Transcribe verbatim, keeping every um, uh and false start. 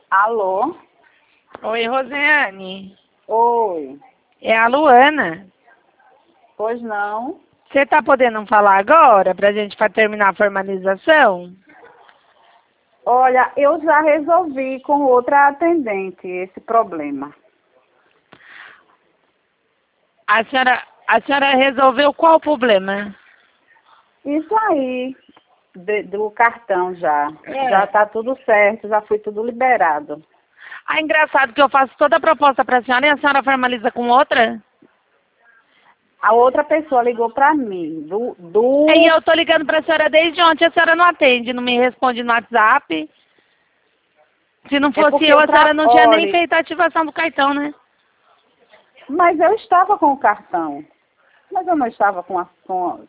Alô? Oi, Rosiane. Oi. É a Luana. Pois não? Você tá podendo falar agora pra gente pra terminar a formalização? Olha, eu já resolvi com outra atendente esse problema. A senhora, a senhora resolveu qual problema? Isso aí, de- do cartão já. É. Já tá tudo certo, já foi tudo liberado. Ah, engraçado que eu faço toda a proposta pra senhora e a senhora formaliza com outra? A outra pessoa ligou pra mim, do... do... E eu tô ligando pra senhora desde ontem, a senhora não atende, não me responde no WhatsApp. Se não É fosse porque eu, eu a senhora tra... não tinha nem Olhe, feito a ativação do cartão, né? mas eu estava com o cartão. Mas eu não estava com a... Com...